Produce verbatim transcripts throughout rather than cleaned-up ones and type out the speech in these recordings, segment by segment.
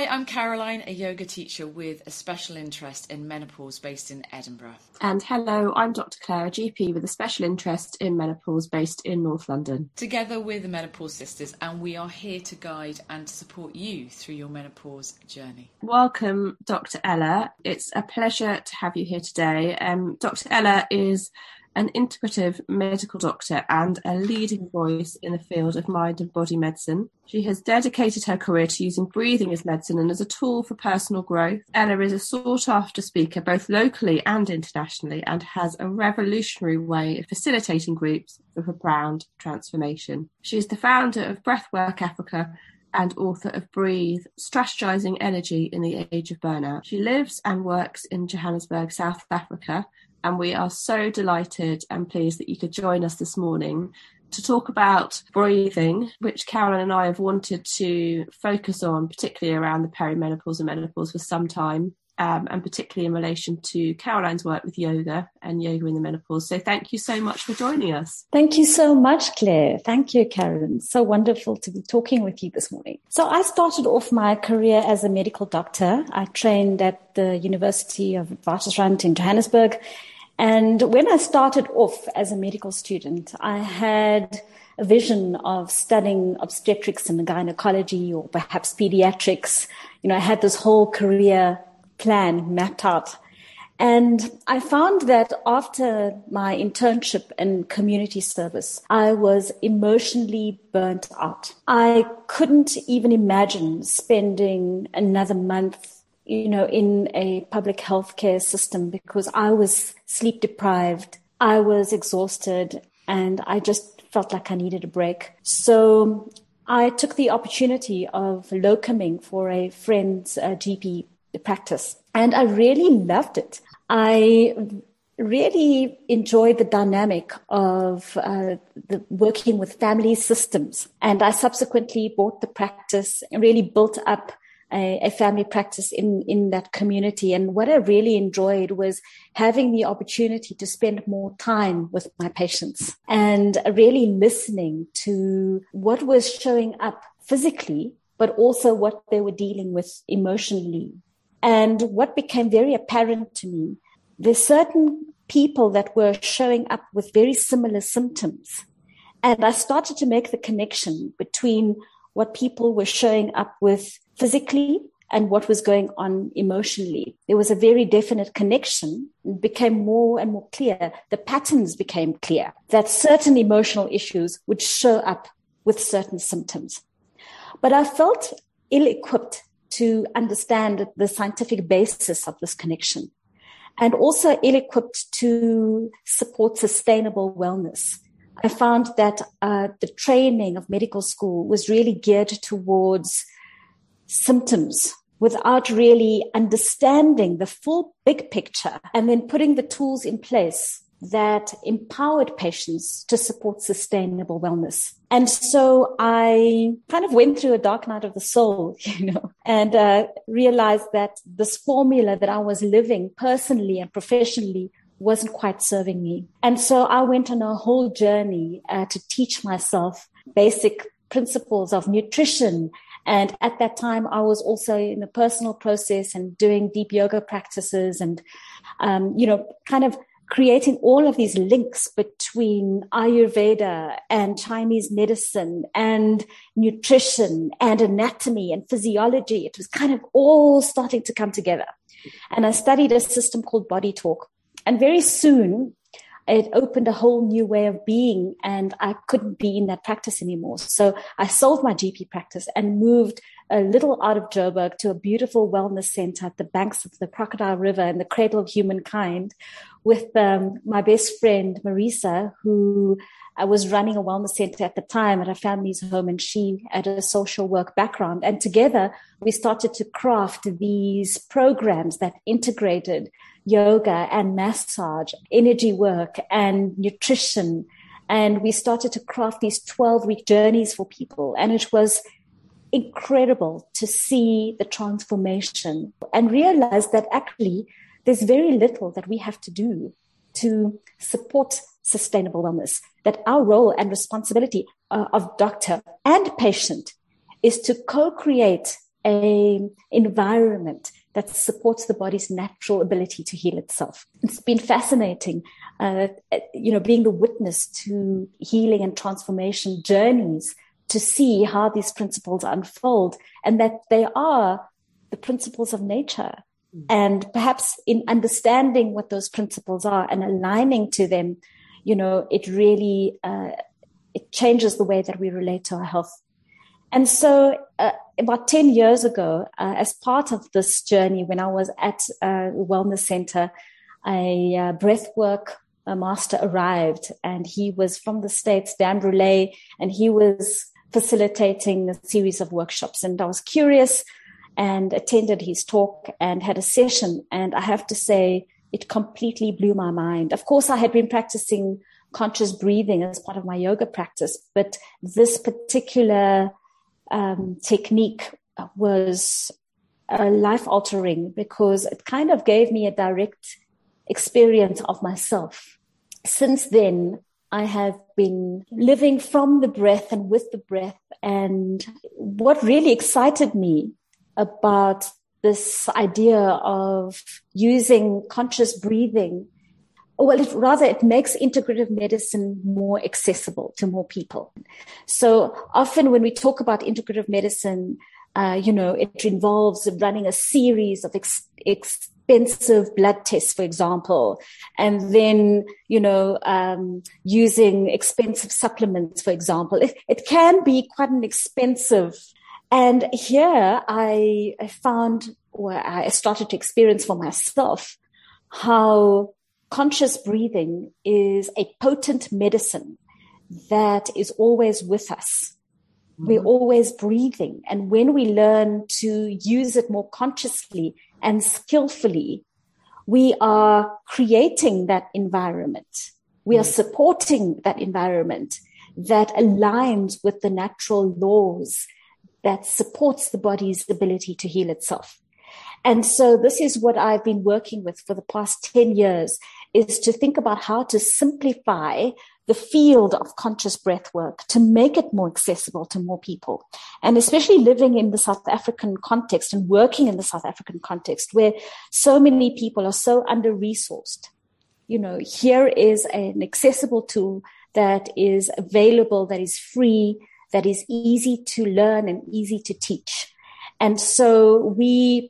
Hi, I'm Caroline, a yoga teacher with a special interest in menopause based in Edinburgh. And hello, I'm Doctor Claire, a G P with a special interest in menopause based in North London. Together we're the Menopause Sisters, and we are here to guide and to support you through your menopause journey. Welcome, Doctor Ella. It's a pleasure to have you here today. Um, Doctor Ella is an integrative medical doctor and a leading voice in the field of mind and body medicine. She has dedicated her career to using breathing as medicine and as a tool for personal growth. Ella is a sought-after speaker both locally and internationally and has a revolutionary way of facilitating groups for profound transformation. She is the founder of Breathwork Africa and author of Breathe, Strategizing Energy in the Age of Burnout. She lives and works in Johannesburg, South Africa, and we are so delighted and pleased that you could join us this morning to talk about breathing, which Caroline and I have wanted to focus on, particularly around the perimenopause and menopause for some time, um, and particularly in relation to Caroline's work with yoga and yoga in the menopause. So thank you so much for joining us. Thank you so much, Claire. Thank you, Caroline. So wonderful to be talking with you this morning. So I started off my career as a medical doctor. I trained at the University of Witwatersrand in Johannesburg. And when I started off as a medical student, I had a vision of studying obstetrics and gynecology or perhaps pediatrics. You know, I had this whole career plan mapped out. And I found that after my internship in community service, I was emotionally burnt out. I couldn't even imagine spending another month you know, in a public healthcare system because I was sleep deprived, I was exhausted, and I just felt like I needed a break. So I took the opportunity of locuming for a friend's uh, G P practice, and I really loved it. I really enjoyed the dynamic of uh, the working with family systems, and I subsequently bought the practice and really built up A, a family practice in, in that community. And what I really enjoyed was having the opportunity to spend more time with my patients and really listening to what was showing up physically, but also what they were dealing with emotionally. And what became very apparent to me, there's certain people that were showing up with very similar symptoms. And I started to make the connection between what people were showing up with physically and what was going on emotionally. There was a very definite connection. It became more and more clear. The patterns became clear that certain emotional issues would show up with certain symptoms. But I felt ill-equipped to understand the scientific basis of this connection, and also ill-equipped to support sustainable wellness. I found that uh, the training of medical school was really geared towards symptoms without really understanding the full big picture and then putting the tools in place that empowered patients to support sustainable wellness. And so I kind of went through a dark night of the soul, you know, and uh, realized that this formula that I was living personally and professionally wasn't quite serving me. And so I went on a whole journey uh, to teach myself basic principles of nutrition. And at that time, I was also in the personal process and doing deep yoga practices and, um, you know, kind of creating all of these links between Ayurveda and Chinese medicine and nutrition and anatomy and physiology. It was kind of all starting to come together. And I studied a system called Body Talk. And very soon, it opened a whole new way of being, and I couldn't be in that practice anymore. So I sold my G P practice and moved a little out of Joburg to a beautiful wellness center at the banks of the Crocodile River in the cradle of humankind with um, my best friend, Marisa, who I was running a wellness center at the time at a family's home, and she had a social work background. And together we started to craft these programs that integrated yoga and massage, energy work and nutrition. And we started to craft these twelve-week journeys for people. And it was incredible to see the transformation and realize that actually there's very little that we have to do to support sustainable wellness, that our role and responsibility uh, of doctor and patient is to co-create a environment that supports the body's natural ability to heal itself. It's been fascinating, uh, you know, being the witness to healing and transformation journeys, to see how these principles unfold, and that they are the principles of nature. Mm. And perhaps in understanding what those principles are and aligning to them, you know, it really, uh, it changes the way that we relate to our health. And so uh, about ten years ago, uh, as part of this journey, when I was at a wellness center, a uh, breathwork a master arrived, and he was from the States, Dan Brule, and he was facilitating a series of workshops. And I was curious and attended his talk and had a session. And I have to say, it completely blew my mind. Of course, I had been practicing conscious breathing as part of my yoga practice, but this particular um, technique was uh, life-altering, because it kind of gave me a direct experience of myself. Since then, I have been living from the breath and with the breath. And what really excited me about this idea of using conscious breathing, well, it, rather it makes integrative medicine more accessible to more people. So often when we talk about integrative medicine, uh, you know, it involves running a series of ex- expensive blood tests, for example, and then, you know, um, using expensive supplements, for example. It, it can be quite an expensive. And here I, I found, or I started to experience for myself, how conscious breathing is a potent medicine that is always with us. Mm-hmm. We're always breathing. And when we learn to use it more consciously and skillfully, we are creating that environment. We mm-hmm. are supporting that environment that aligns with the natural laws that supports the body's ability to heal itself. And so this is what I've been working with for the past ten years, is to think about how to simplify the field of conscious breath work to make it more accessible to more people. And especially living in the South African context and working in the South African context, where so many people are so under-resourced. You know, here is an accessible tool that is available, that is free, that is easy to learn and easy to teach. And so we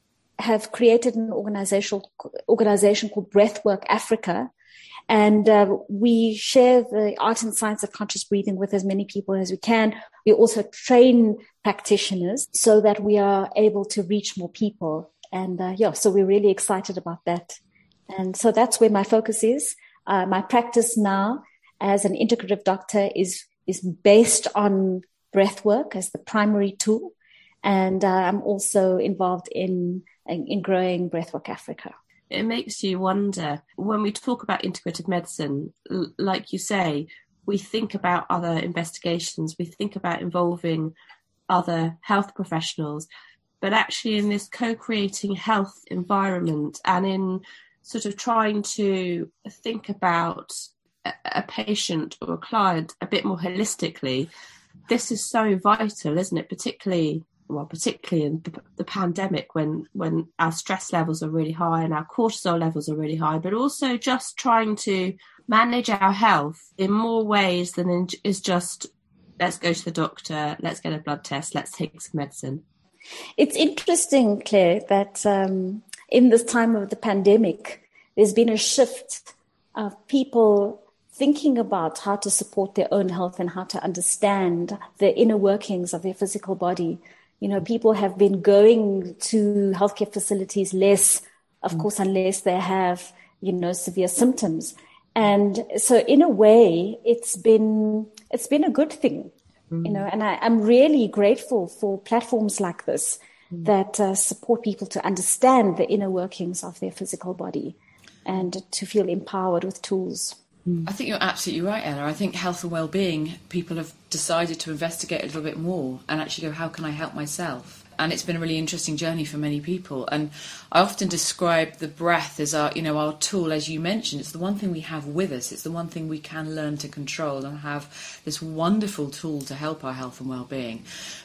have created an organization, organization called Breathwork Africa. And uh, we share the art and science of conscious breathing with as many people as we can. We also train practitioners so that we are able to reach more people. And uh, yeah, so we're really excited about that. And so that's where my focus is. Uh, my practice now as an integrative doctor is is based on breathwork as the primary tool. And uh, I'm also involved in, in, in growing Breathwork Africa. It makes you wonder, when we talk about integrative medicine, l- like you say, we think about other investigations, we think about involving other health professionals, but actually in this co-creating health environment and in sort of trying to think about a, a patient or a client a bit more holistically, this is so vital, isn't it? Particularly well, particularly in the, the pandemic, when, when our stress levels are really high and our cortisol levels are really high, but also just trying to manage our health in more ways than in, is just, let's go to the doctor, let's get a blood test, let's take some medicine. It's interesting, Claire, that um, in this time of the pandemic, there's been a shift of people thinking about how to support their own health and how to understand the inner workings of their physical body. You know, people have been going to healthcare facilities less, of course, unless they have, you know, severe symptoms. And so in a way, it's been, it's been a good thing, mm. you know, and I, I'm really grateful for platforms like this mm. that uh, support people to understand the inner workings of their physical body and to feel empowered with tools. I think you're absolutely right, Ella. I think health and well-being, people have decided to investigate a little bit more and actually go, how can I help myself? And it's been a really interesting journey for many people. And I often describe the breath as our, you know, our tool, as you mentioned. It's the one thing we have with us. It's the one thing we can learn to control and have this wonderful tool to help our health and well-being.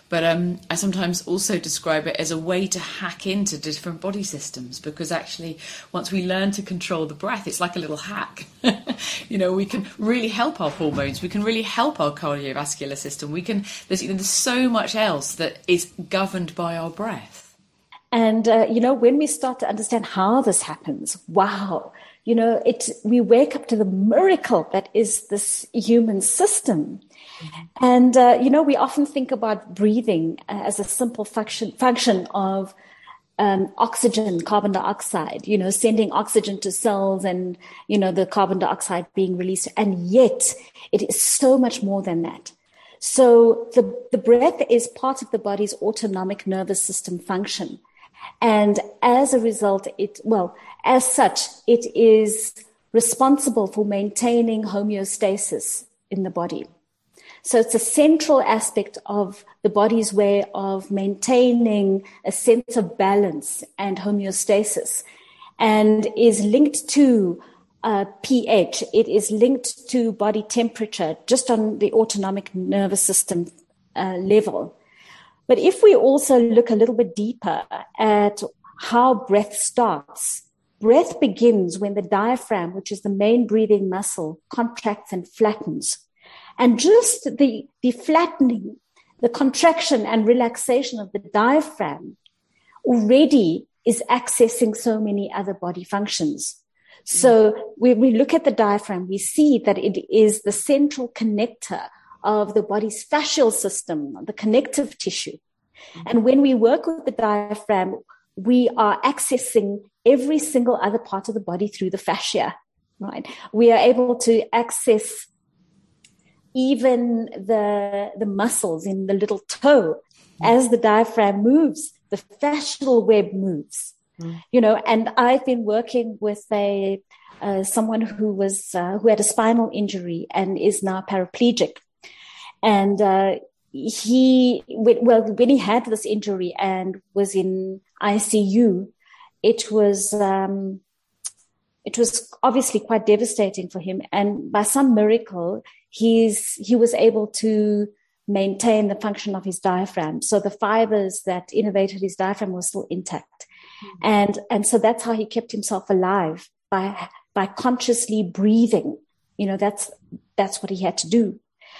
But um, I sometimes also describe it as a way to hack into different body systems, because actually once we learn to control the breath, it's like a little hack. You know, we can really help our hormones, we can really help our cardiovascular system. We can, there's, you know, there's so much else that is governed by our breath. And, uh, you know, when we start to understand how this happens, wow, you know, it, we wake up to the miracle that is this human system. Mm-hmm. And, uh, you know, we often think about breathing as a simple function, function of um, oxygen, carbon dioxide, you know, sending oxygen to cells and, you know, the carbon dioxide being released. And yet it is so much more than that. So the, the breath is part of the body's autonomic nervous system function. And as a result, it, well, as such, it is responsible for maintaining homeostasis in the body. So it's a central aspect of the body's way of maintaining a sense of balance and homeostasis, and is linked to uh, pH. It is linked to body temperature, just on the autonomic nervous system uh, level. But if we also look a little bit deeper at how breath starts, breath begins when the diaphragm, which is the main breathing muscle, contracts and flattens. And just the, the flattening, the contraction and relaxation of the diaphragm already is accessing so many other body functions. So when we look at the diaphragm, we see that it is the central connector of the body's fascial system, the connective tissue. And when we work with the diaphragm, we are accessing every single other part of the body through the fascia, right? We are able to access even the, the muscles in the little toe. As the diaphragm moves, the fascial web moves, mm. you know, and I've been working with a, uh, someone who was, uh, who had a spinal injury and is now paraplegic. And, uh, he, well, when he had this injury and was in I C U, it was, um, it was obviously quite devastating for him. And by some miracle, he's, he was able to maintain the function of his diaphragm. So the fibers that innervated his diaphragm were still intact. Mm-hmm. And, and so that's how he kept himself alive, by, by consciously breathing. You know, that's, that's what he had to do.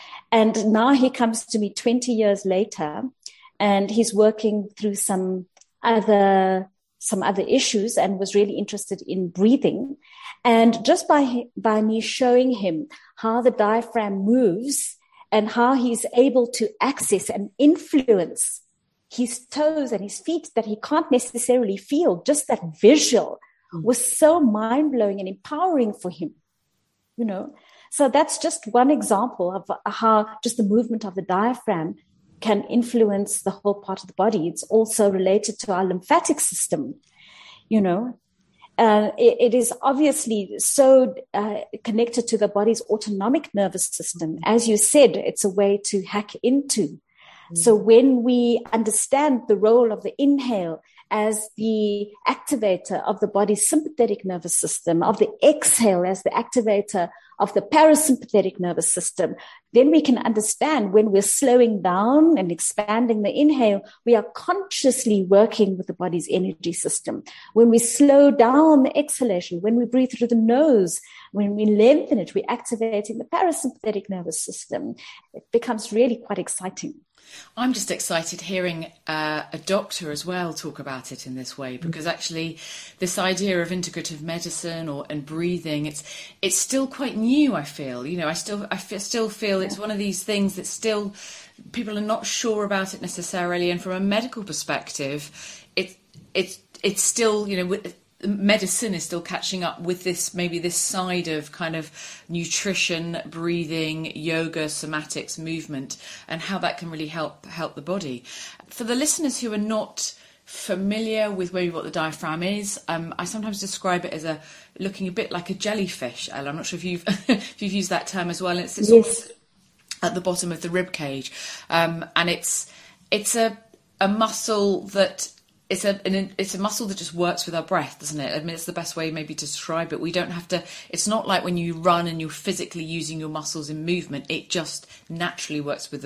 And now he comes to me twenty years later, and he's working through some other, some other issues, and was really interested in breathing. And just by, by me showing him how the diaphragm moves and how he's able to access and influence his toes and his feet that he can't necessarily feel, just that visual was so mind-blowing and empowering for him, you know. So that's just one example of how just the movement of the diaphragm can influence the whole part of the body. It's also related to our lymphatic system, you know. Uh, it, it is obviously so uh, connected to the body's autonomic nervous system. As you said, it's a way to hack into. Mm-hmm. So when we understand the role of the inhale as the activator of the body's sympathetic nervous system, of the exhale as the activator of the parasympathetic nervous system, then we can understand when we're slowing down and expanding the inhale, we are consciously working with the body's energy system. When we slow down the exhalation, when we breathe through the nose, when we lengthen it, we're activating the parasympathetic nervous system. It becomes really quite exciting. I'm just excited hearing uh, a doctor as well talk about it in this way, because actually this idea of integrative medicine or and breathing, it's it's still quite new, I feel. You know, I still I feel, still feel it's one of these things that still people are not sure about it necessarily, and from a medical perspective, it it's it's still, you know, with, medicine is still catching up with this, maybe this side of kind of nutrition, breathing, yoga, somatics, movement, and how that can really help help the body. For the listeners who are not familiar with maybe what the diaphragm is, um, I sometimes describe it as a looking a bit like a jellyfish. Ella, I'm not sure if you've if you've used that term as well. It's, it's yes. at the bottom of the rib cage, um, and it's it's a a muscle that. It's a an, it's a muscle that just works with our breath, doesn't it? I mean, it's the best way maybe to describe it. We don't have to. It's not like when you run and you're physically using your muscles in movement. It just naturally works with the breath.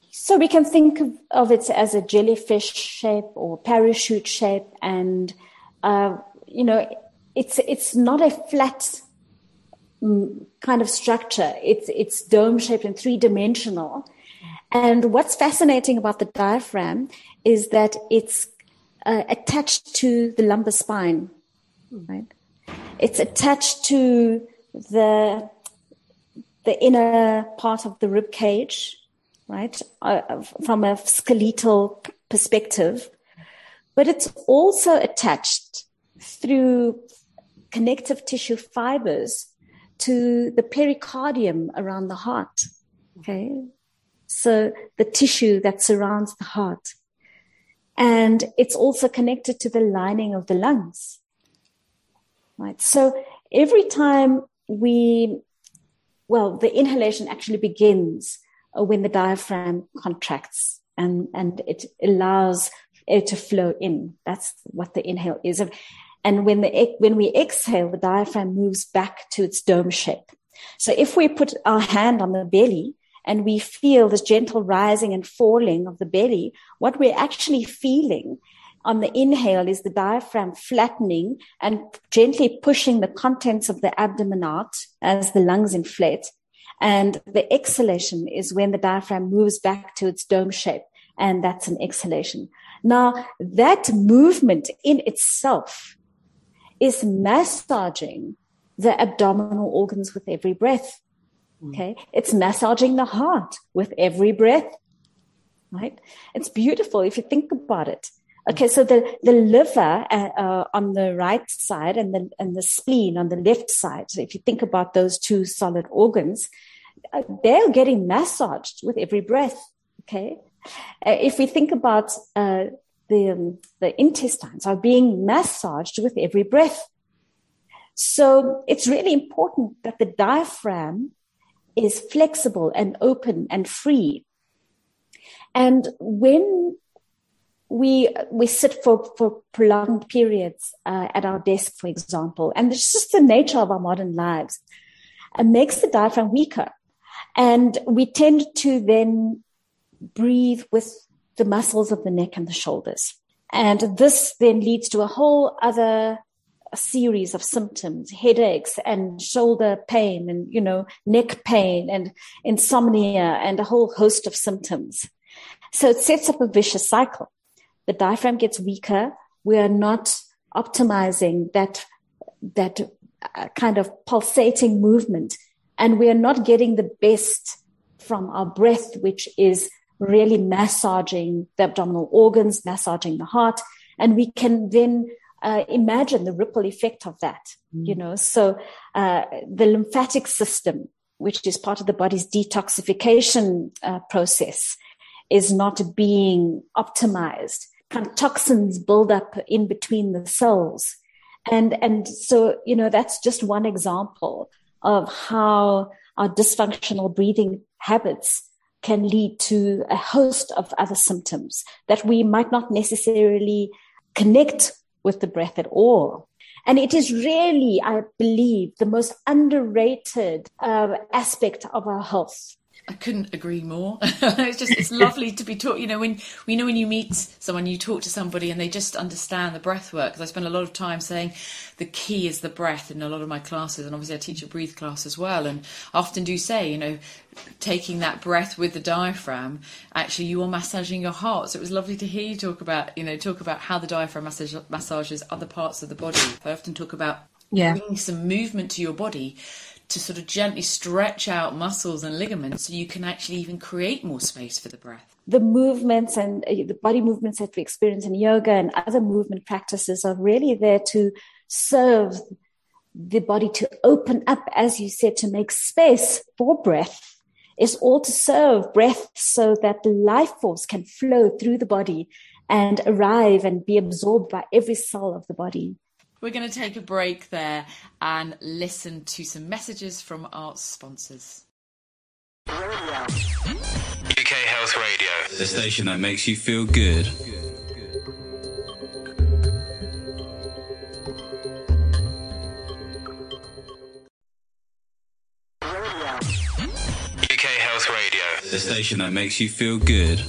So we can think of, of it as a jellyfish shape or parachute shape, and uh, you know, it's it's not a flat mm, kind of structure. It's it's dome shaped and three dimensional. And what's fascinating about the diaphragm is that it's uh, attached to the lumbar spine, right? It's attached to the the inner part of the rib cage, right, uh, from a skeletal perspective, but it's also attached through connective tissue fibers to the pericardium around the heart, okay? So the tissue that surrounds the heart. And it's also connected to the lining of the lungs, right? So every time we, well, the inhalation actually begins when the diaphragm contracts and, and it allows air to flow in. That's what the inhale is. And when the when we exhale, the diaphragm moves back to its dome shape. So if we put our hand on the belly and we feel this gentle rising and falling of the belly, what we're actually feeling on the inhale is the diaphragm flattening and gently pushing the contents of the abdomen out as the lungs inflate. And the exhalation is when the diaphragm moves back to its dome shape, and that's an exhalation. Now, that movement in itself is massaging the abdominal organs with every breath. Okay, it's massaging the heart with every breath, right? It's beautiful if you think about it. Okay, so the, the liver uh, uh, on the right side and the, and the spleen on the left side, so if you think about those two solid organs, uh, they're getting massaged with every breath, okay? Uh, if we think about uh, the, um, the intestines are being massaged with every breath. So it's really important that the diaphragm is flexible and open and free. And when we we sit for, for prolonged periods uh, at our desk, for example, and it's just the nature of our modern lives, it makes the diaphragm weaker. And we tend to then breathe with the muscles of the neck and the shoulders. And this then leads to a whole other a series of symptoms, headaches and shoulder pain and, you know, neck pain and insomnia and a whole host of symptoms. So it sets up a vicious cycle. The diaphragm gets weaker. We are not optimizing that, that uh, kind of pulsating movement, and we are not getting the best from our breath, which is really massaging the abdominal organs, massaging the heart, and we can then Uh, imagine the ripple effect of that, mm. you know. So uh, the lymphatic system, which is part of the body's detoxification uh, process, is not being optimized. Kind of toxins build up in between the cells. And, and so, you know, that's just one example of how our dysfunctional breathing habits can lead to a host of other symptoms that we might not necessarily connect with the breath at all. And it is really, I believe, the most underrated uh, aspect of our health. I couldn't agree more. It's just, it's lovely to be taught, you know, when, we know when you meet someone, you talk to somebody and they just understand the breath work. Because I spend a lot of time saying the key is the breath in a lot of my classes. And obviously I teach a breathe class as well. And I often do say, you know, taking that breath with the diaphragm, actually you are massaging your heart. So it was lovely to hear you talk about, you know, talk about how the diaphragm massage, massages other parts of the body. I often talk about yeah. bringing some movement to your body to sort of gently stretch out muscles and ligaments so you can actually even create more space for the breath. The movements and uh, the body movements that we experience in yoga and other movement practices are really there to serve the body to open up, as you said, to make space for breath. It's all to serve breath so that the life force can flow through the body and arrive and be absorbed by every cell of the body. We're going to take a break there and listen to some messages from our sponsors. U K Health Radio, the station that makes you feel good. U K Health Radio, The station that makes you feel good.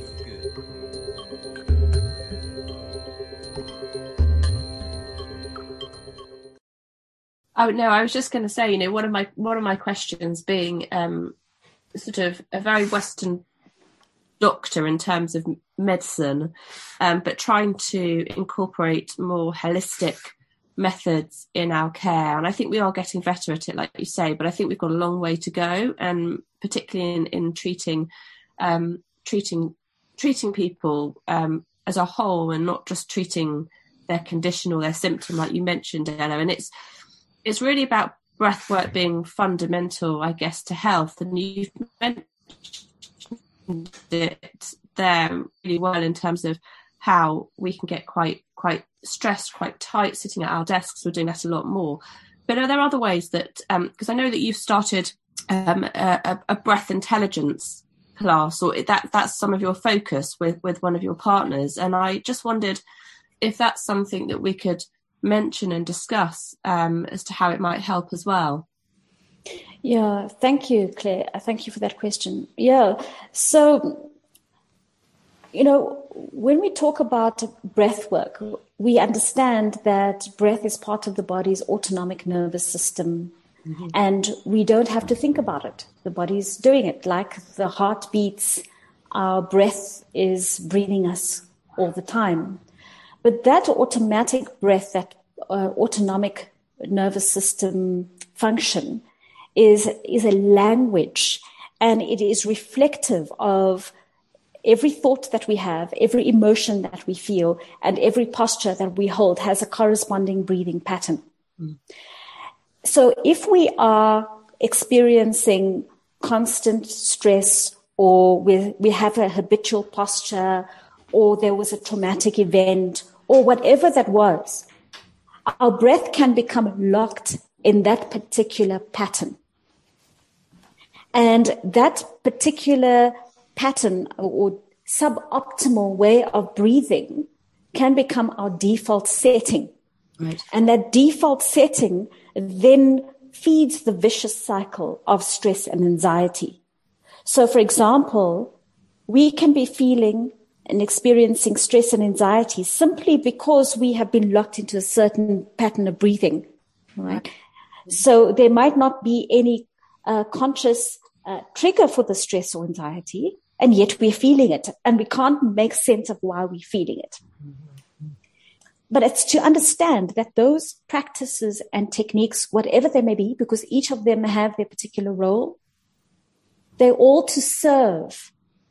Oh no, I was just going to say, you know, one of my one of my questions being um, sort of a very Western doctor in terms of medicine, um, but trying to incorporate more holistic methods in our care. And I think we are getting better at it, like you say, but I think we've got a long way to go, and particularly in, in treating um, treating treating people um, as a whole, and not just treating their condition or their symptom, like you mentioned, Ella. And it's it's really about breath work being fundamental, I guess, to health. And you've mentioned it there really well in terms of how we can get quite quite stressed, quite tight sitting at our desks. We're doing that a lot more. But are there other ways that, because um, I know that you've started um, a, a breath intelligence class, or that that's some of your focus with, with one of your partners. And I just wondered if that's something that we could mention and discuss um, as to how it might help as well. Yeah, thank you, Claire. Thank you for that question. Yeah, so, you know, when we talk about breath work, we understand that breath is part of the body's autonomic nervous system, mm-hmm. and we don't have to think about it. The body's doing it. Like the heart beats, our breath is breathing us all the time. But that automatic breath, that uh, autonomic nervous system function is, is a language, and it is reflective of every thought that we have, every emotion that we feel, and every posture that we hold has a corresponding breathing pattern. Mm. So if we are experiencing constant stress, or we, we have a habitual posture, or there was a traumatic event, or whatever that was, our breath can become locked in that particular pattern. And that particular pattern or suboptimal way of breathing can become our default setting. Right. And that default setting then feeds the vicious cycle of stress and anxiety. So, for example, we can be feeling and experiencing stress and anxiety simply because we have been locked into a certain pattern of breathing, right? So there might not be any uh, conscious uh, trigger for the stress or anxiety, and yet we're feeling it, and we can't make sense of why we're feeling it. But it's to understand that those practices and techniques, whatever they may be, because each of them have their particular role, they're all to serve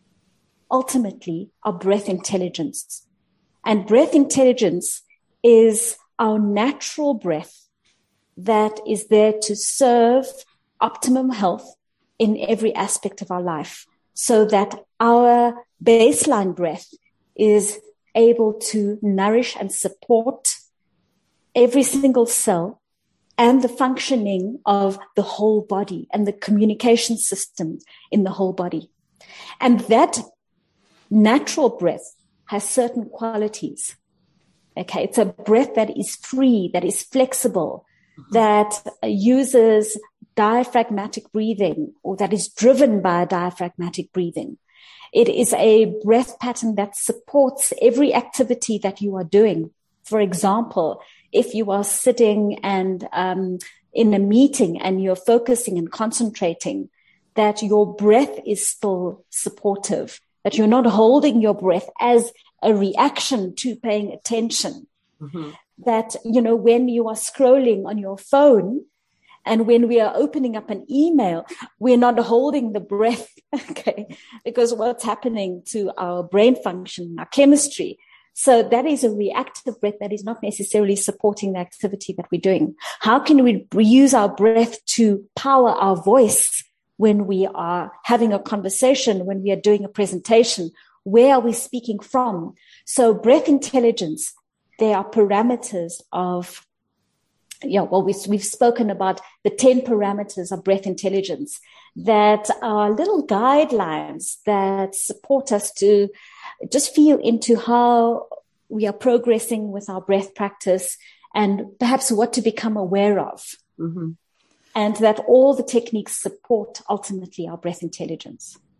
ultimately our breath intelligence. And breath intelligence is our natural breath that is there to serve optimum health in every aspect of our life, so that our baseline breath is able to nourish and support every single cell and the functioning of the whole body and the communication system in the whole body. And that natural breath has certain qualities. Okay, it's a breath that is free, that is flexible, mm-hmm. that uses diaphragmatic breathing, or that is driven by diaphragmatic breathing. It is a breath pattern that supports every activity that you are doing. For example, if you are sitting and um, in a meeting and you're focusing and concentrating, that your breath is still supportive, that you're not holding your breath as a reaction to paying attention. Mm-hmm. That, you know, when you are scrolling on your phone and when we are opening up an email, we're not holding the breath, okay, because what's happening to our brain function, our chemistry. So that is a reactive breath that is not necessarily supporting the activity that we're doing. How can we use our breath to power our voice when we are having a conversation, when we are doing a presentation? Where are we speaking from? So breath intelligence, there are parameters of, yeah, well, we've, we've spoken about the ten parameters of breath intelligence that are little guidelines that support us to just feel into how we are progressing with our breath practice and perhaps what to become aware of. Mm-hmm. And that all the techniques support ultimately our breath intelligence.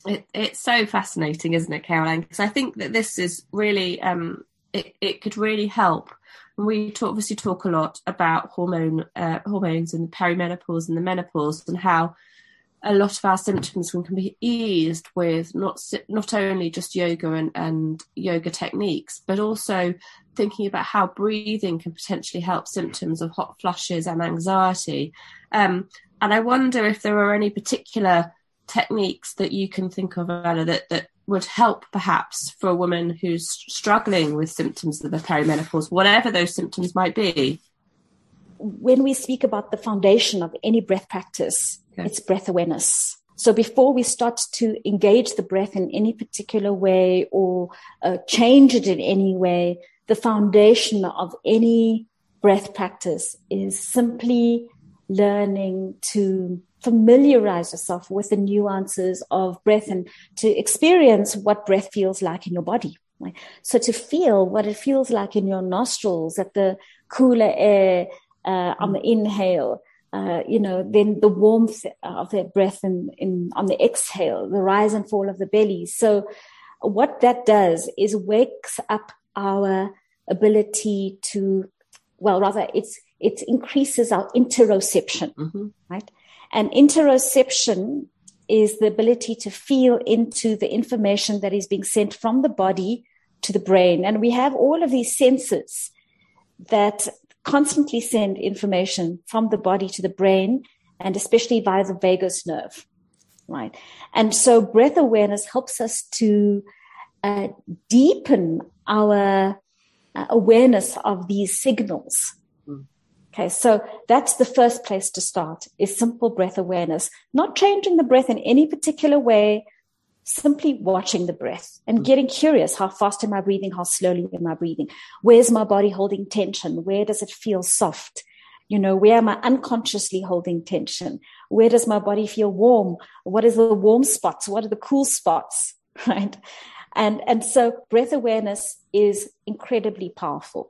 It, it's so fascinating, isn't it, Caroline? Because I think that this is really, um, it, it could really help. We talk, obviously talk a lot about hormone uh, hormones and the perimenopause and the menopause, and how a lot of our symptoms can be eased with not not only just yoga and, and yoga techniques, but also thinking about how breathing can potentially help symptoms of hot flushes and anxiety. Um, and I wonder if there are any particular techniques that you can think of, Ella, that, that would help perhaps for a woman who's struggling with symptoms of the perimenopause, whatever those symptoms might be. When we speak about the foundation of any breath practice, okay, it's breath awareness. So before we start to engage the breath in any particular way or uh, change it in any way, the foundation of any breath practice is simply learning to familiarize yourself with the nuances of breath and to experience what breath feels like in your body. Right? So to feel what it feels like in your nostrils, at the cooler air uh, on the inhale, uh, you know, then the warmth of that breath in, in, on the exhale, the rise and fall of the belly. So what that does is wakes up our ability to, well, rather it's, it increases our interoception, mm-hmm. right? And interoception is the ability to feel into the information that is being sent from the body to the brain. And we have all of these sensors that constantly send information from the body to the brain, and especially via the vagus nerve, right? And so breath awareness helps us to uh, deepen our uh, awareness of these signals. Okay, so that's the first place to start, is simple breath awareness, not changing the breath in any particular way, simply watching the breath and getting curious. How fast am I breathing? How slowly am I breathing? Where's my body holding tension? Where does it feel soft? You know, where am I unconsciously holding tension? Where does my body feel warm? What is the warm spots? What are the cool spots? Right? And, and so breath awareness is incredibly powerful.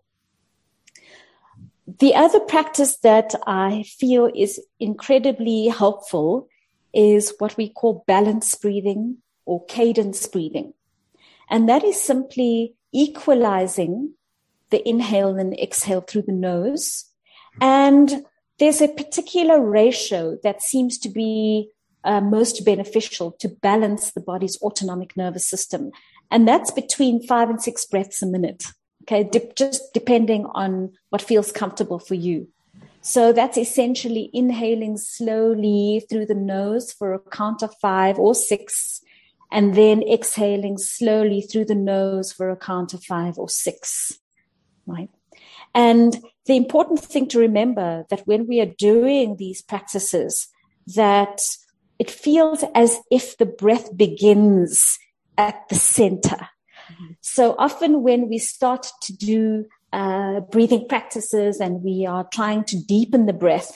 The other practice that I feel is incredibly helpful is what we call balance breathing or cadence breathing. And that is simply equalizing the inhale and exhale through the nose. And there's a particular ratio that seems to be uh, most beneficial to balance the body's autonomic nervous system. And that's between five and six breaths a minute. Okay, de- just depending on what feels comfortable for you. So that's essentially inhaling slowly through the nose for a count of five or six, and then exhaling slowly through the nose for a count of five or six, right? And the important thing to remember that when we are doing these practices, that it feels as if the breath begins at the center. So often when we start to do uh, breathing practices and we are trying to deepen the breath,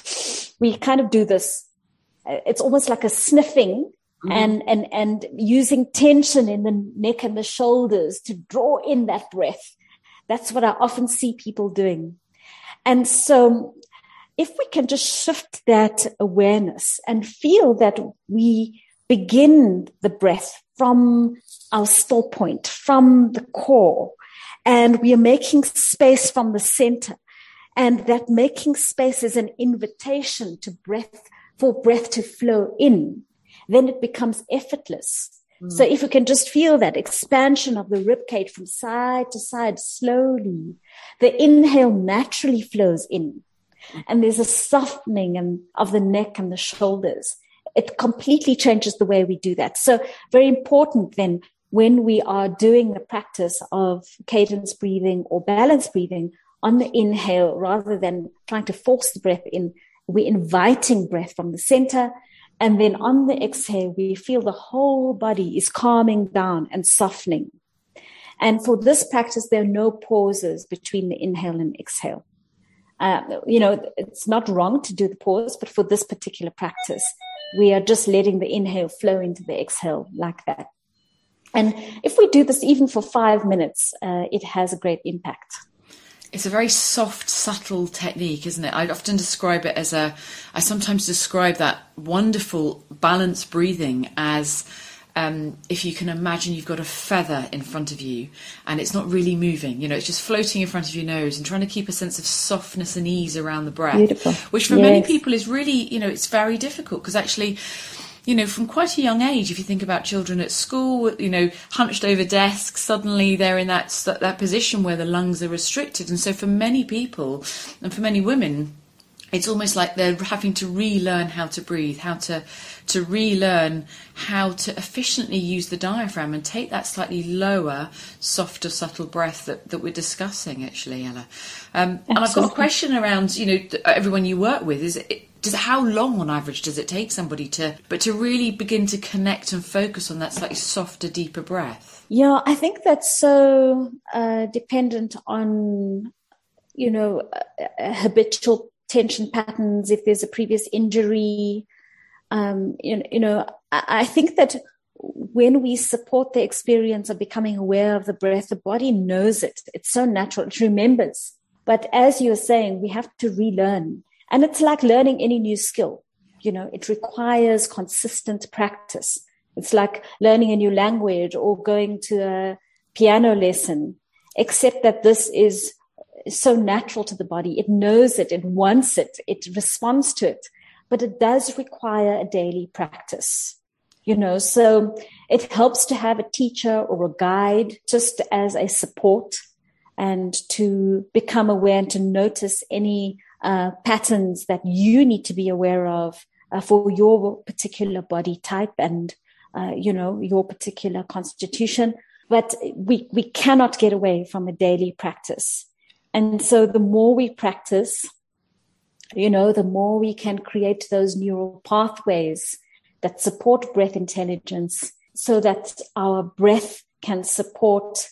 we kind of do this. It's almost like a sniffing mm-hmm. and, and, and using tension in the neck and the shoulders to draw in that breath. That's what I often see people doing. And so if we can just shift that awareness and feel that we begin the breath from our still point, from the core, and we are making space from the center, and that making space is an invitation to breath, for breath to flow in, then it becomes effortless. Mm. So if we can just feel that expansion of the ribcage from side to side slowly, the inhale naturally flows in, and there's a softening and, of the neck and the shoulders. It completely changes the way we do that. So very important then, when we are doing the practice of cadence breathing or balance breathing, on the inhale, rather than trying to force the breath in, we're inviting breath from the center. And then on the exhale, we feel the whole body is calming down and softening. And for this practice, there are no pauses between the inhale and exhale. Uh, you know, it's not wrong to do the pause, but for this particular practice, we are just letting the inhale flow into the exhale like that. And if we do this even for five minutes, uh, it has a great impact. It's a very soft, subtle technique, isn't it? I often describe it as a, I sometimes describe that wonderful balanced breathing as um, if you can imagine you've got a feather in front of you and it's not really moving, you know, it's just floating in front of your nose, and trying to keep a sense of softness and ease around the breath. Beautiful. Which for Yes. many people is really, you know, it's very difficult, because actually, you know, from quite a young age, if you think about children at school, you know, hunched over desks, suddenly they're in that that position where the lungs are restricted. And so for many people, and for many women, it's almost like they're having to relearn how to breathe, how to to relearn how to efficiently use the diaphragm and take that slightly lower, softer, subtle breath that, that we're discussing, actually, Ella. Um, and I've got a question around, you know, everyone you work with. Is it, does how long on average does it take somebody to, but to really begin to connect and focus on that slightly softer, deeper breath? Yeah, I think that's so uh, dependent on, you know, uh, habitual tension patterns, if there's a previous injury. Um, you, you know, I, I think that when we support the experience of becoming aware of the breath, the body knows it. It's so natural. It remembers. But as you're saying, we have to relearn. And it's like learning any new skill. You know, it requires consistent practice. It's like learning a new language or going to a piano lesson, except that this is so natural to the body. It knows it, it wants it, it responds to it, but it does require a daily practice, you know, so it helps to have a teacher or a guide just as a support, and to become aware and to notice any uh, patterns that you need to be aware of uh, for your particular body type and, uh, you know, your particular constitution. But we, we cannot get away from a daily practice. And so the more we practice, you know, the more we can create those neural pathways that support breath intelligence, so that our breath can support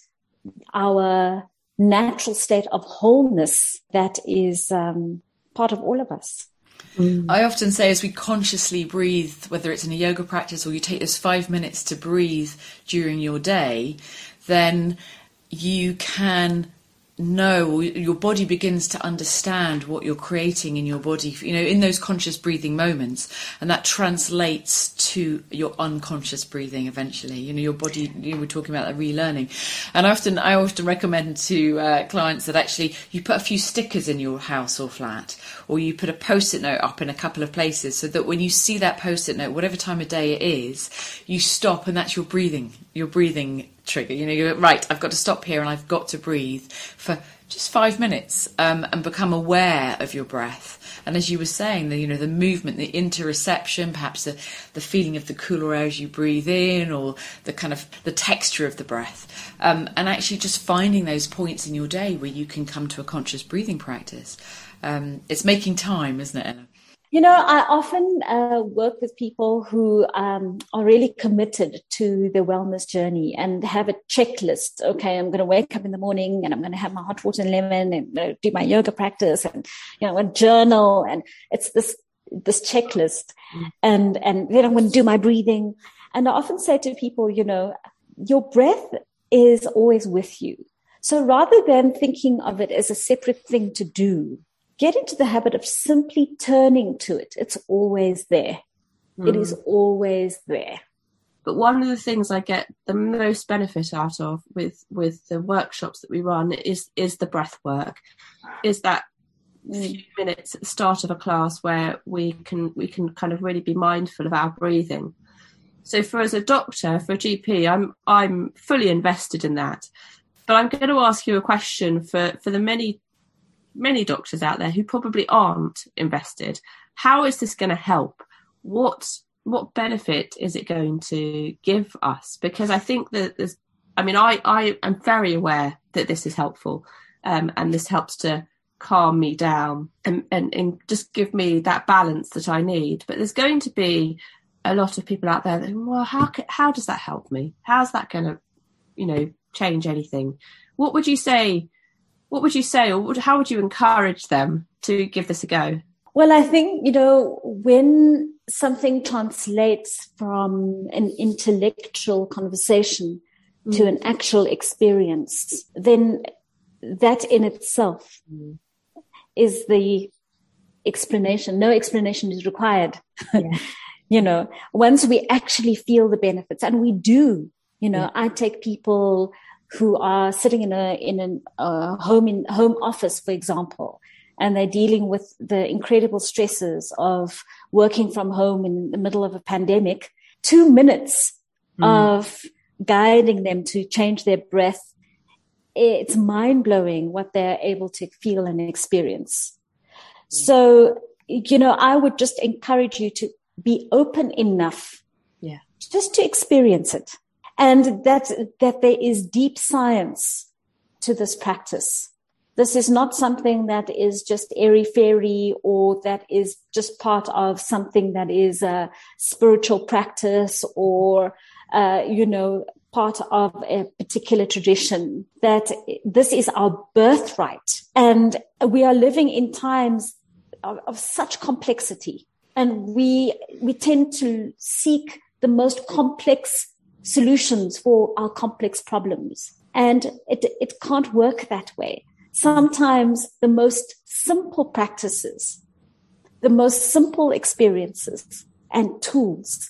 our natural state of wholeness that is um, part of all of us. Mm. I often say, as we consciously breathe, whether it's in a yoga practice or you take those five minutes to breathe during your day, then you can know, your body begins to understand what you're creating in your body, you know, in those conscious breathing moments, and that translates to your unconscious breathing eventually. You know, your body, you were talking about the relearning. And I often I often recommend to uh, clients that actually you put a few stickers in your house or flat, or you put a post-it note up in a couple of places, so that when you see that post-it note, whatever time of day it is, you stop, and that's your breathing, your breathing trigger. You know, you're right, I've got to stop here and I've got to breathe for just five minutes um, and become aware of your breath. And as you were saying, the, you know, the movement, the interoception, perhaps the, the feeling of the cooler air as you breathe in, or the kind of the texture of the breath, um, and actually just finding those points in your day where you can come to a conscious breathing practice. Um, it's making time, isn't it, Ella? You know, I often uh, work with people who um, are really committed to the wellness journey and have a checklist. Okay, I'm going to wake up in the morning and I'm going to have my hot water and lemon and uh, do my yoga practice and, you know, a journal. And it's this this checklist. Mm. And, and then I'm going to do my breathing. And I often say to people, you know, your breath is always with you. So rather than thinking of it as a separate thing to do, get into the habit of simply turning to it. It's always there. Mm. It is always there. But one of the things I get the most benefit out of with, with the workshops that we run is, is the breath work, is that mm. few minutes at the start of a class where we can, we can kind of really be mindful of our breathing. So for as a doctor, for a G P, I'm, I'm fully invested in that. But I'm going to ask you a question for, for the many many doctors out there who probably aren't invested. How is this going to help? What what benefit is it going to give us? Because I think that there's, I mean, I, I am very aware that this is helpful, um, and this helps to calm me down and, and, and just give me that balance that I need. But there's going to be a lot of people out there that, well, how how does that help me? How's that going to, you know, change anything? What would you say? What would you say, or how would you encourage them to give this a go? Well, I think, you know, when something translates from an intellectual conversation mm. to an actual experience, then that in itself mm. is the explanation. No explanation is required. Yeah. You know, once we actually feel the benefits, and we do, you know, yeah. I take people who are sitting in a in a uh, home in home office, for example, and they're dealing with the incredible stresses of working from home in the middle of a pandemic. Two minutes mm. of guiding them to change their breath, it's mind-blowing what they're able to feel and experience. Mm. So, you know, I would just encourage you to be open enough yeah. just to experience it. And that, that there is deep science to this practice. This is not something that is just airy-fairy or that is just part of something that is a spiritual practice or, uh, you know, part of a particular tradition. That this is our birthright. And we are living in times of, of such complexity. And we, we tend to seek the most complex solutions for our complex problems. And it, it can't work that way. Sometimes the most simple practices, the most simple experiences and tools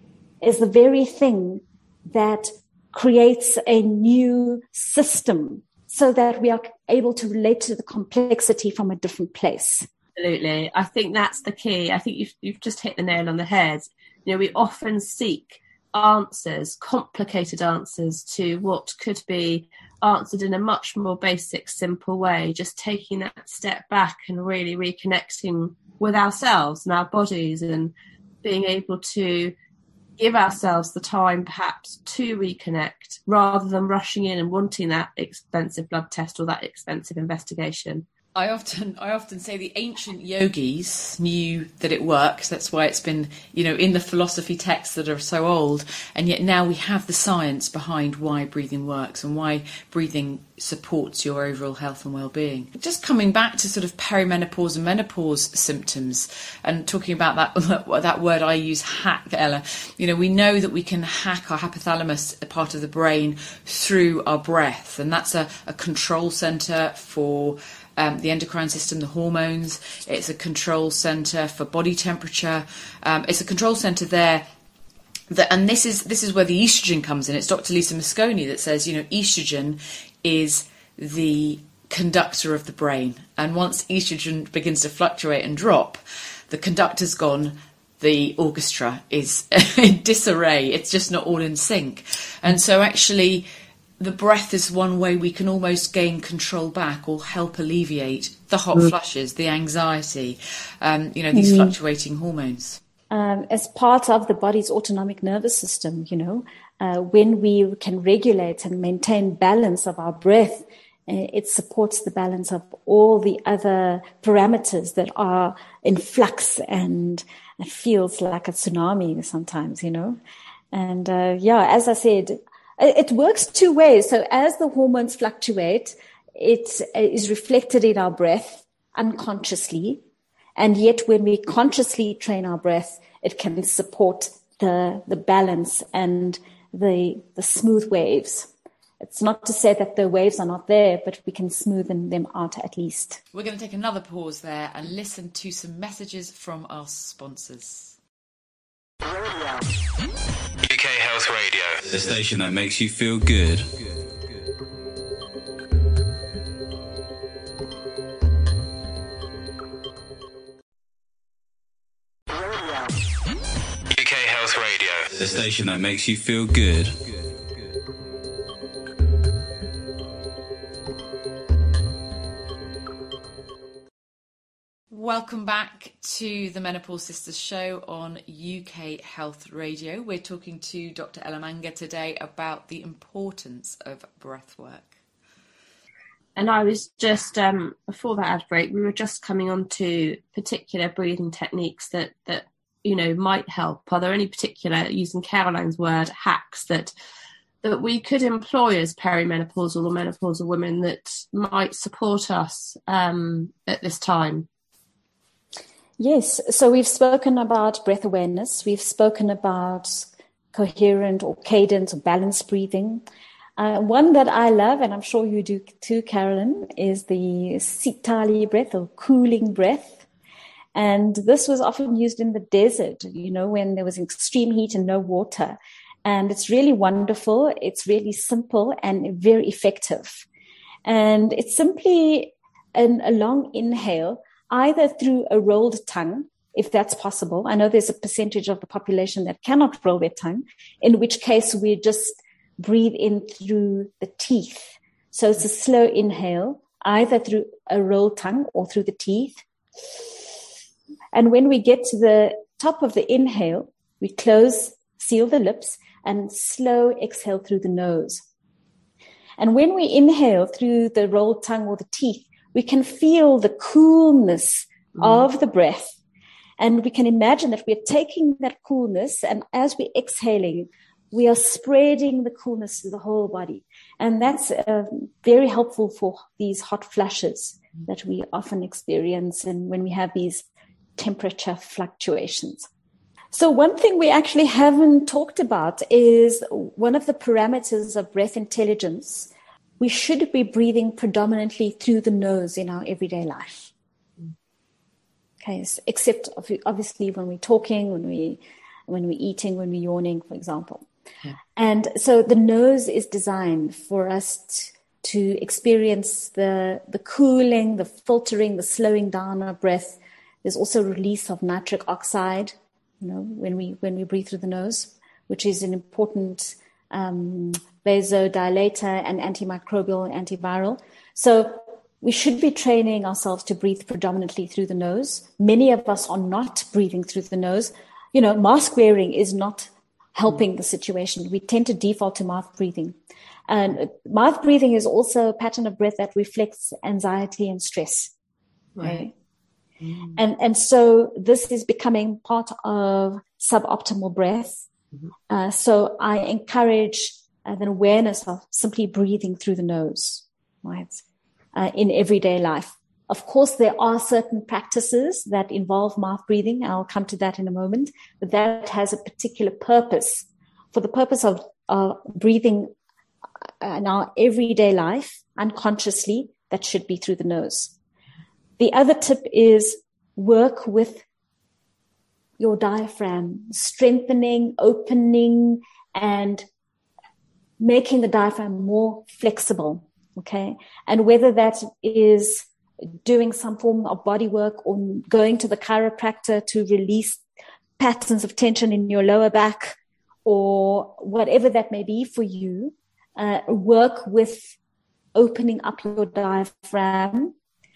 is the very thing that creates a new system so that we are able to relate to the complexity from a different place. Absolutely. I think that's the key. I think you've, you've just hit the nail on the head. You know, we often seek answers, complicated answers to what could be answered in a much more basic, simple way, just taking that step back and really reconnecting with ourselves and our bodies and being able to give ourselves the time perhaps to reconnect rather than rushing in and wanting that expensive blood test or that expensive investigation. I often I often say the ancient yogis knew that it works. That's why it's been, you know, in the philosophy texts that are so old. And yet now we have the science behind why breathing works and why breathing supports your overall health and well-being. Just coming back to sort of perimenopause and menopause symptoms and talking about that that word I use, hack, Ella. You know, we know that we can hack our hypothalamus, a part of the brain, through our breath. And that's a, a control centre for Um, the endocrine system, the hormones. It's a control centre for body temperature. Um, it's a control centre there. That, and this is this is where the estrogen comes in. It's Doctor Lisa Mosconi that says, you know, estrogen is the conductor of the brain. And once estrogen begins to fluctuate and drop, the conductor's gone, the orchestra is in disarray. It's just not all in sync. And so actually, the breath is one way we can almost gain control back or help alleviate the hot mm. flushes, the anxiety, um, you know, these mm. fluctuating hormones. Um, as part of the body's autonomic nervous system, you know, uh, when we can regulate and maintain balance of our breath, uh, it supports the balance of all the other parameters that are in flux, and it feels like a tsunami sometimes, you know. And uh, yeah, as I said, it works two ways. So as the hormones fluctuate, it is reflected in our breath unconsciously. And yet when we consciously train our breath, it can support the the balance and the the smooth waves. It's not to say that the waves are not there, but we can smoothen them out at least. We're going to take another pause there and listen to some messages from our sponsors. U K Health Radio, the station that makes you feel good. U K Health Radio, the station that makes you feel good. Welcome back to the Menopause Sisters show on U K Health Radio. We're talking to Doctor Ella Manga today about the importance of breath work. And I was just, um, before that ad break, we were just coming on to particular breathing techniques that, that, you know, might help. Are there any particular, using Caroline's word, hacks that that we could employ as perimenopausal or menopausal women that might support us um, at this time? Yes, so we've spoken about breath awareness, we've spoken about coherent or cadence or balanced breathing. Uh, one that I love, and I'm sure you do too, Carolyn, is the Sitali breath or cooling breath. And this was often used in the desert, you know, when there was extreme heat and no water. And it's really wonderful. It's really simple and very effective. And it's simply an, a long inhale, either through a rolled tongue, if that's possible. I know there's a percentage of the population that cannot roll their tongue, in which case we just breathe in through the teeth. So it's a slow inhale, either through a rolled tongue or through the teeth. And when we get to the top of the inhale, we close, seal the lips, and slow exhale through the nose. And when we inhale through the rolled tongue or the teeth, we can feel the coolness mm. of the breath. And we can imagine that we're taking that coolness, and as we're exhaling, we are spreading the coolness to the whole body. And that's uh, very helpful for these hot flushes that we often experience and when we have these temperature fluctuations. So one thing we actually haven't talked about is one of the parameters of breath intelligence. We should be breathing predominantly through the nose in our everyday life. Okay, except obviously when we're talking, when we, when we're eating, when we're yawning, for example. Yeah. And so the nose is designed for us t- to experience the, the cooling, the filtering, the slowing down of breath. There's also release of nitric oxide, you know, when we when we breathe through the nose, which is an important um, vasodilator and antimicrobial, antiviral. So we should be training ourselves to breathe predominantly through the nose. Many of us are not breathing through the nose. You know, mask wearing is not helping the situation. We tend to default to mouth breathing. And mouth breathing is also a pattern of breath that reflects anxiety and stress. Right. right? Mm. And, and so this is becoming part of suboptimal breath. Mm-hmm. Uh, so I encourage uh, an awareness of simply breathing through the nose, right? Uh, in everyday life. Of course, there are certain practices that involve mouth breathing. I'll come to that in a moment, but that has a particular purpose. For the purpose of uh, breathing in our everyday life, unconsciously, that should be through the nose. The other tip is work with your diaphragm, strengthening, opening, and making the diaphragm more flexible. Okay. And whether that is doing some form of body work or going to the chiropractor to release patterns of tension in your lower back or whatever that may be for you, uh, work with opening up your diaphragm.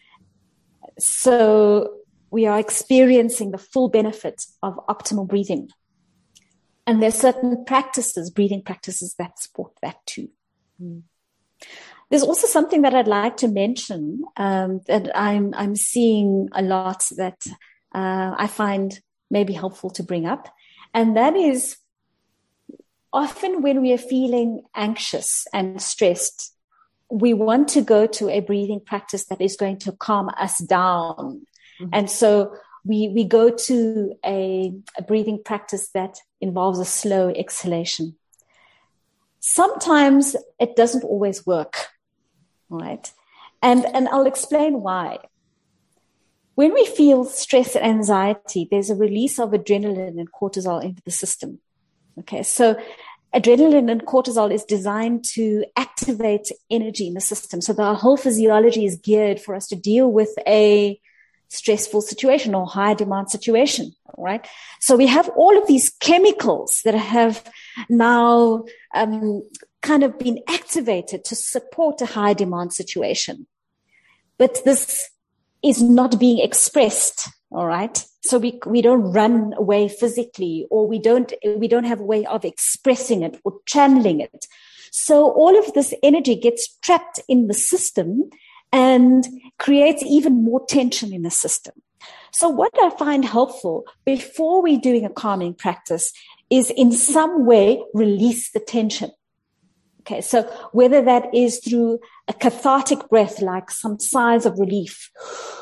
So we are experiencing the full benefit of optimal breathing. And there's certain practices, breathing practices that support that too. Mm. There's also something that I'd like to mention um, that I'm I'm seeing a lot that uh, I find may be helpful to bring up, and that is often when we are feeling anxious and stressed, we want to go to a breathing practice that is going to calm us down, mm-hmm. and so we we go to a, a breathing practice that involves a slow exhalation. Sometimes it doesn't always work. Right. And, and I'll explain why. When we feel stress and anxiety, there's a release of adrenaline and cortisol into the system. Okay. So adrenaline and cortisol is designed to activate energy in the system. So the whole physiology is geared for us to deal with a stressful situation or high demand situation. Right. So we have all of these chemicals that have now, um, kind of been activated to support a high demand situation. But this is not being expressed. All right. So we, we don't run away physically, or we don't, we don't have a way of expressing it or channeling it. So all of this energy gets trapped in the system and creates even more tension in the system. So what I find helpful before we're doing a calming practice is in some way release the tension. Okay, so whether that is through a cathartic breath, like some sighs of relief,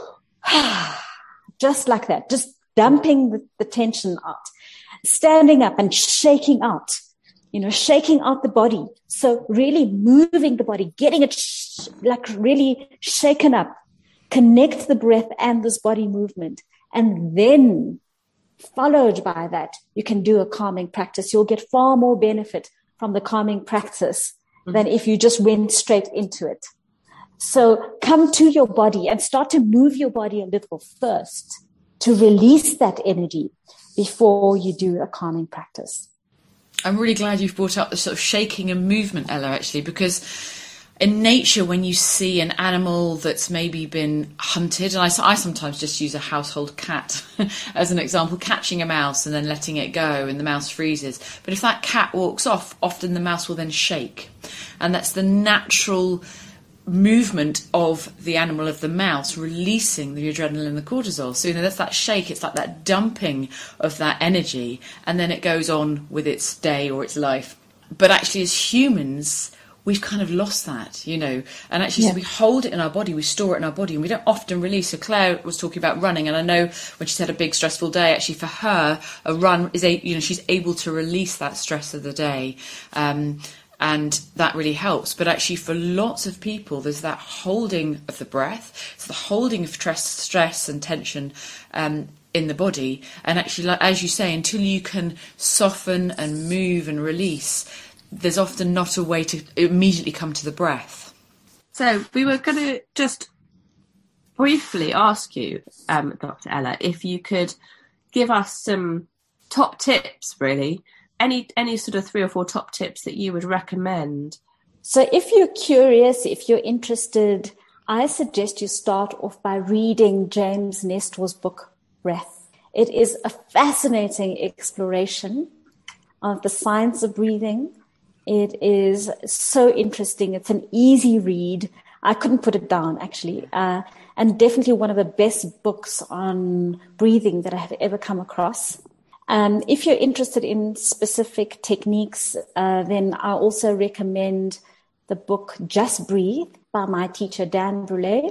just like that, just dumping the, the tension out, standing up and shaking out, you know, shaking out the body. So really moving the body, getting it sh- like really shaken up, connect the breath and this body movement, And then followed by that, you can do a calming practice. You'll get far more benefit from the calming practice mm-hmm. than if you just went straight into it. So come to your body and start to move your body a little first to release that energy before you do a calming practice. I'm really glad you've brought up the sort of shaking and movement, Ella, actually, because in nature, when you see an animal that's maybe been hunted, and I, I sometimes just use a household cat as an example, catching a mouse and then letting it go and the mouse freezes. But if that cat walks off, often the mouse will then shake. And that's the natural movement of the animal, of the mouse, releasing the adrenaline and the cortisol. So, you know, that's that shake. It's like that dumping of that energy, and then it goes on with its day or its life. But actually, as humans, we've kind of lost that, you know, and actually yeah. so we hold it in our body, we store it in our body, and we don't often release. So Claire was talking about running, and I know when she's had a big stressful day, actually for her, a run is, a, you know, she's able to release that stress of the day. Um, And that really helps. But actually, for lots of people, there's that holding of the breath. It's the holding of stress, stress and tension um, in the body. And actually, like, as you say, until you can soften and move and release, there's often not a way to immediately come to the breath. So we were going to just briefly ask you, um, Doctor Ella, if you could give us some top tips, really, Any any sort of three or four top tips that you would recommend? So if you're curious, if you're interested, I suggest you start off by reading James Nestor's book, Breath. It is a fascinating exploration of the science of breathing. It is so interesting. It's an easy read. I couldn't put it down, actually. Uh, and definitely one of the best books on breathing that I have ever come across. Um, if you're interested in specific techniques, uh, then I also recommend the book Just Breathe by my teacher, Dan Brule.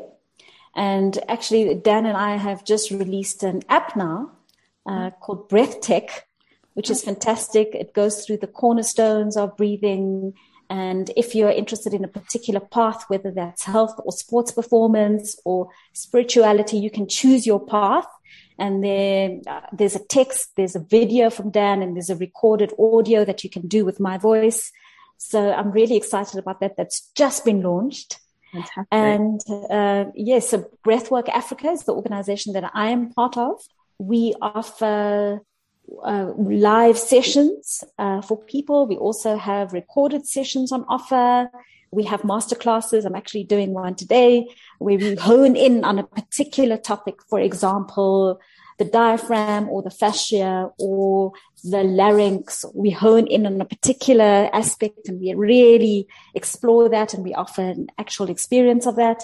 And actually, Dan and I have just released an app now uh, called Breath Tech, which is fantastic. It goes through the cornerstones of breathing. And if you're interested in a particular path, whether that's health or sports performance or spirituality, you can choose your path. And then uh, there's a text, there's a video from Dan, and there's a recorded audio that you can do with my voice. So I'm really excited about that. That's just been launched. Fantastic. And uh, yes, so Breathwork Africa is the organization that I am part of. We offer uh, live sessions uh, for people. We also have recorded sessions on offer. We have masterclasses. I'm actually doing one today where we hone in on a particular topic, for example, the diaphragm or the fascia or the larynx. We hone in on a particular aspect and we really explore that, and we offer an actual experience of that.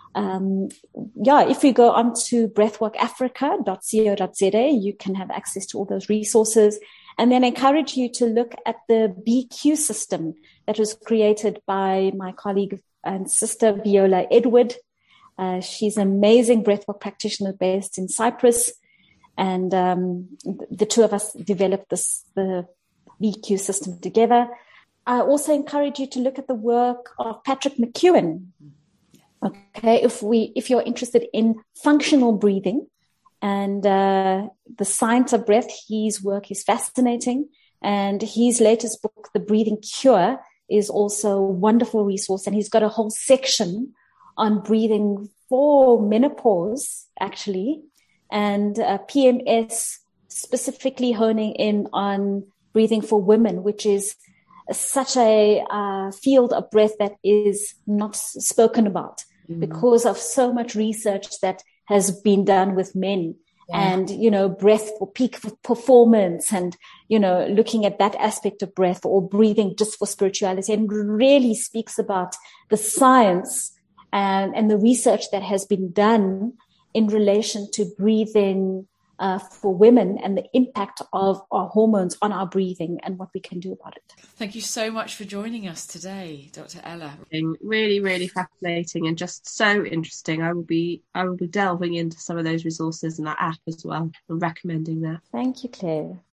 Um, yeah, if you go onto breathwork africa dot co dot za, you can have access to all those resources. And then I encourage you to look at the B Q system that was created by my colleague and sister, Viola Edward. Uh, she's an amazing breathwork practitioner based in Cyprus. And um, the two of us developed this, the B Q system together. I also encourage you to look at the work of Patrick McEwen. Okay, if we, if you're interested in functional breathing, and uh, the science of breath, his work is fascinating. And his latest book, The Breathing Cure, is also a wonderful resource. And he's got a whole section on breathing for menopause, actually, and uh, P M S, specifically honing in on breathing for women, which is such a uh, field of breath that is not spoken about mm-hmm. because of so much research that has been done with men yeah. and, you know, breath for peak performance and, you know, looking at that aspect of breath or breathing just for spirituality, and really speaks about the science and, and the research that has been done in relation to breathing uh, for women and the impact of our hormones on our breathing and what we can do about it. Thank you so much for joining us today, Doctor Ella. Really, really fascinating and just so interesting. I will be I will be delving into some of those resources in that app as well and recommending that. Thank you, Claire.